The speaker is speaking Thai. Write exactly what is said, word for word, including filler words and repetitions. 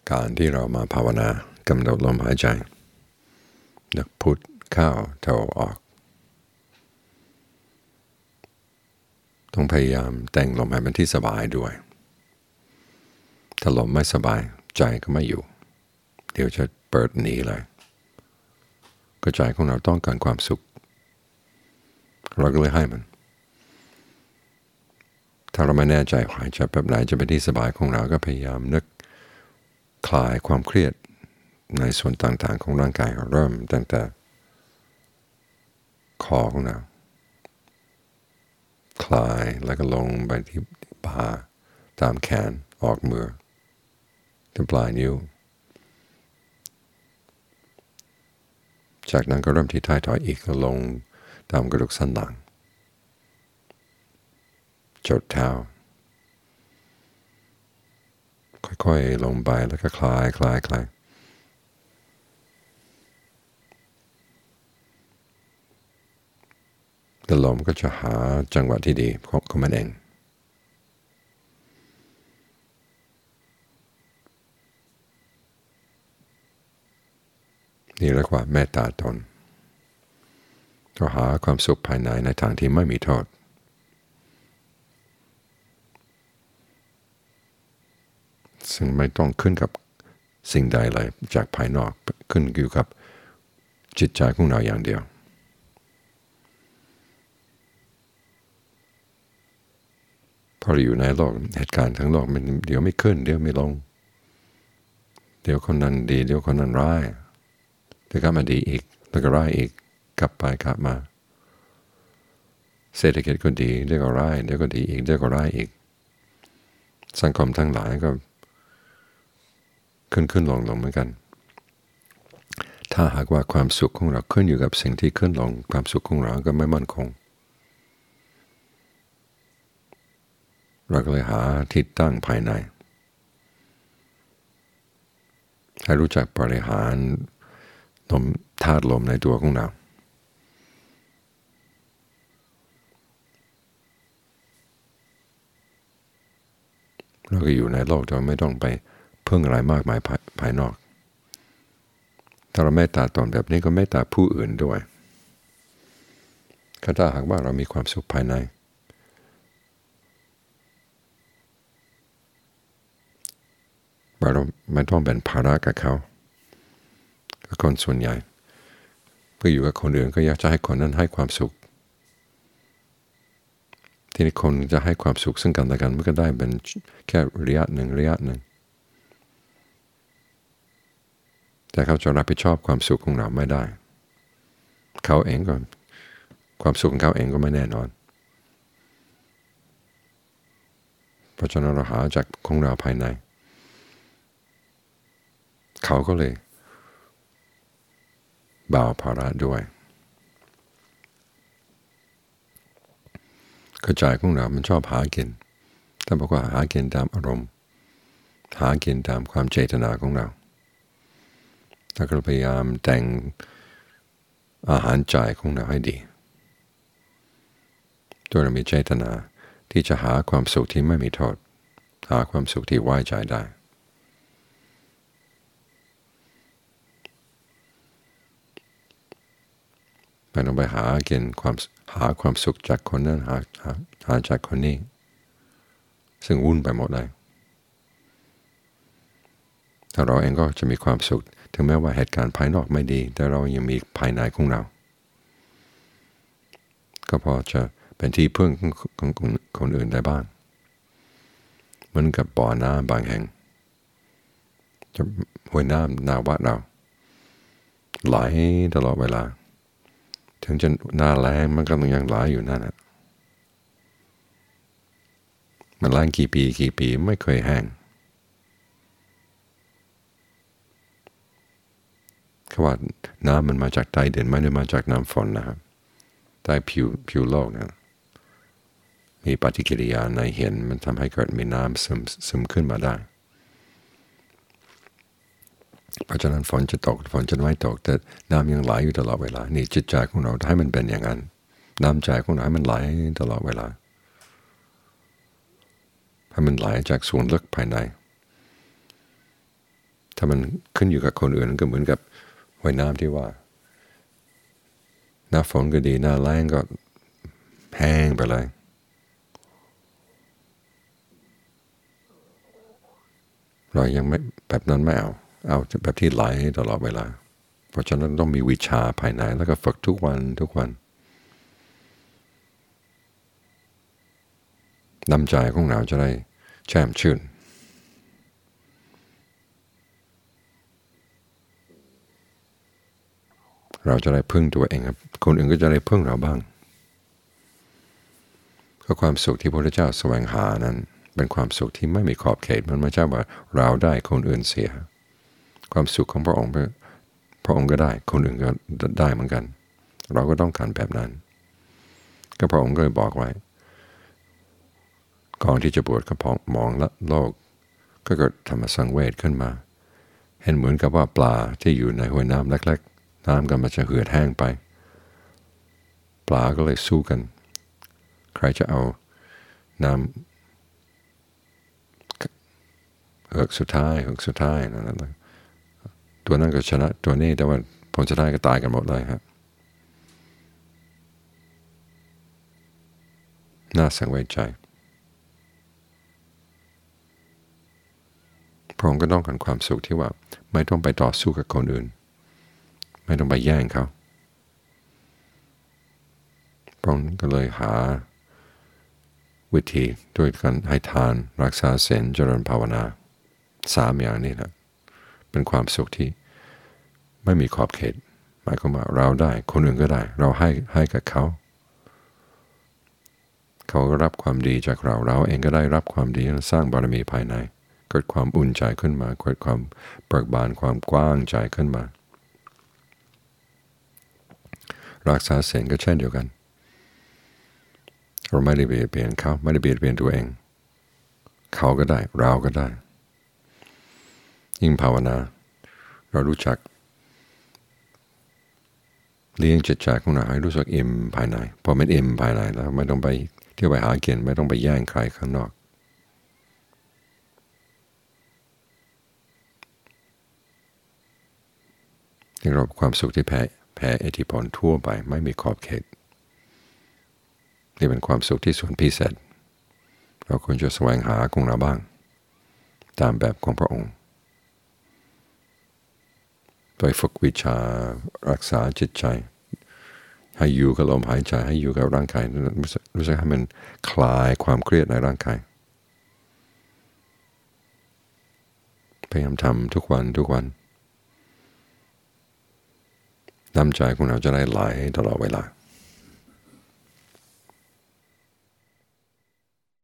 การที่เรามาภาวนากำหนดลมหายใจนึกพุทเข้าโทออกต้องพยายามแต่งลมให้มันที่สบายด้วยถ้าลมไม่สบายใจก็ไม่อยู่เดี๋ยวจะเปิดหนีเลยก็ใจของเราต้องการความสุขเราก็เลยให้มันถ้าเราไม่แน่ใจหายใจแบบไหนจะเป็นที่สบายของเราก็พยายามนึกคลายความเครียดในส่วนต่างๆของร่างกายเริ่มตั้งแต่คอของเราคลายแล้วก็ลงไปที่บ่าตามแขนออกมือถึงปลายนิ้วจากนั้นก็เริ่มที่ท้ายทอยอีกลงตามกระดูกสันหลังจดเท้าค่อยๆลงไปแล้วก็คลายคลายคลายแต่ลมก็จะหาจังหวะที่ดีของมันเองนี่เรียกว่าเมตตาตนก็หาความสุขภายในในทางที่ไม่มีโทษซึ่งไม่ต้องขึ้นกับสิ่งใดเลยจากภายนอกขึ้นอยู่กับจิตใจของเราอย่างเดียวพอเราอยู่ในโลกเหตุการณ์ทั้งโลกมันเดี๋ยวไม่ขึ้นเดี๋ยวไม่ลงเดี๋ยวคนนั้นดีเดี๋ยวคนนั้นร้ายเดี๋ยวก็มาดีอีกแล้วก็ร้ายอีกกลับไปกลับมาเศรษฐกิจก็ดีเดี๋ยวก็ร้ายเดี๋ยวก็ดีอีกเดี๋ยวก็ร้ายอีกสังคมทั้งหลายก็ขึ้นขึ้นลงลงเหมือนกันถ้าหากว่าความสุขของเราขึ้นอยู่กับสิ่งที่ขึ้นลงความสุขของเราก็ไม่มั่นคงเราก็เลยหาที่ตั้งภายในให้รู้จักบริหารลมธาตุลมในตัวของเราเราก็อยู่ในโลกโดยไม่ต้องไปพึ่งอะไรมากมายภายภายนอกถ้าเราเมตตาตนแบบนี้ก็เมตตาผู้อื่นด้วยถ้าหากว่าเรามีความสุขภายในเราไม่ต้องเป็นภาระกับเขาคนส่วนใหญ่เพื่ออยู่กับคนอื่นก็อยากจะให้คนนั้นให้ความสุขที่นี่คนจะให้ความสุขซึ่งกันและกันมันก็ได้เป็นแค่ระยะหนึ่งระยะหนึ่งแต่เขาจะรับผิดชอบความสุขของเราไม่ได้เขาเองก็ความสุขของเขาเองก็ไม่แน่นอนเพราะฉะนั้นเราหาจากของเราภายในเขาก็เลยเบาภาระด้วยกระจายของเรามันชอบหากินแต่บอกว่าหากินตามอารมณ์หากินตามความเจตนาของเราถ้าเราพยายามแต่งอาหารใจของเราให้ดีโดยเรามีเจตนาที่จะหาความสุขที่ไม่มีโทษหาความสุขที่ไว้ใจได้ไม่ต้องไปหาเกินความหาความสุขจากคนนั้นหาหาหาจากคนนี้ซึ่งวุ่นไปหมดเลยถ้าเราเองก็จะมีความสุขถึงแม้ว่าเหตุการณ์ภายนอกไม่ดีแต่เรายังมีภายในของเราก็พอจะเป็นที่พึ่งของคนอื่นได้บ้างเหมือนกับบ่อน้ำบางแห่งจะห้วยน้ำหน้าวัดเราไหลตลอดเวลาถึงจะหน้าแล้งมันก็ยังไหลอยู่นั่นแหละมันแล้งกี่ปีกี่ปีไม่เคยแห้งเขาว่าน้ำมันมาจากใต้ดินไม่ได้มาจากน้ำฝนนะครับใต้ผิวผิวโลกนะมีปฏิกิริยาในเห็นมันทำให้เกิดมีน้ำซึมซึมขึ้นมาได้เพราะฉะนั้นฝนจะตกฝนจะไม่ตกแต่น้ำยังไหลอยู่ตลอดเวลานี่จิตใจของเราให้มันเป็นอย่างนั้นน้ำใจของเราให้มันไหลตลอดเวลาให้มันไหลจากส่วนลึกภายในถ้ามันขึ้นอยู่กับคนอื่นก็เหมือนกับห้วยน้ำที่ว่าหน้าฝนก็ดีหน้าแล้งก็แห้งไปเลยเรายังไม่แบบนั้นไม่เอาเอาแบบที่ไหลตลอดเวลาเพราะฉะนั้นต้องมีวิชาภายในแล้วก็ฝึกทุกวันทุกวันน้ำใจของเราจะได้แช่มชื่นเราจะได้พึ่งตัวเองครับคนอื่นก็จะได้พึ่งเราบ้างก็ความสุขที่พระพุทธเจ้าแสวงหานั้นเป็นความสุขที่ไม่มีขอบเขตมันไม่ใช่ว่าเราได้คนอื่นเสียความสุขของพระองค์พระองค์ก็ได้คนอื่นก็ได้เหมือนกันเราก็ต้องการแบบนั้นก็พระองค์ก็เลยบอกไว้ก่อนที่จะบวชก็มองละโลกก็เกิดธรรมสังเวชขึ้นมาเห็นเหมือนกับว่าปลาที่อยู่ในห้วยน้ำเล็กๆน้ำก็มันจะเหือดแห้งไปปลาก็เลยสู้กันใครจะเอาน้ำเหือกสุดท้ายเหือกสุดท้ายนั่นแหละตัวนั้นก็ชนะตัวนี้แต่ว่าผลสุดท้ายก็ตายกันหมดเลยครับน่าสังเวชใจพระองค์ก็ต้องการความสุขที่ว่าไม่ต้องไปต่อสู้กับคนอื่นไม่ต้องไปแย่งเขาพระองค์ก็เลยหาวิธีโดยการให้ทานรักษาศีลเจริญภาวนาสามอย่างนี้แหละเป็นความสุขที่ไม่มีขอบเขตหมายความว่าเราได้คนอื่นก็ได้เราให้ให้กับเขาเขาก็รับความดีจากเราเราเองก็ได้รับความดีสร้างบารมีภายในเกิดความอุ่นใจขึ้นมาเกิดความเบิกบานความกว้างใจขึ้นมารักษาศีลก็เช่นเดียวกันเราไม่ได้เบียดเบียนเขาไม่ได้เบียดเบียนตัวเองเขาก็ได้เราก็ได้ยิ่งภาวนาเรารู้จักเลี้ยงจิตใจของเราให้รู้สึกอิ่มภายในพอมันอิ่มภายในแล้วไม่ต้องไปเที่ยวไปหากินไม่ต้องไปแย่งใครข้างนอกที่เราความสุขที่แพ้แพ้อิทธิพลทั่วไปไม่มีขอบเขตนี่เป็นความสุขที่ส่วนพิเศษเราควรจะแสวงหาของเราบ้างตามแบบของพระองค์โดยฝึกวิชารักษาจิตใจให้อยู่กับลมหายใจให้อยู่กับร่างกายรู้สึกให้มันคลายความเครียดในร่างกายพยายามทำทุกวันทุกวันน้ำใจของเราจะได้ไหลตลอดเวลา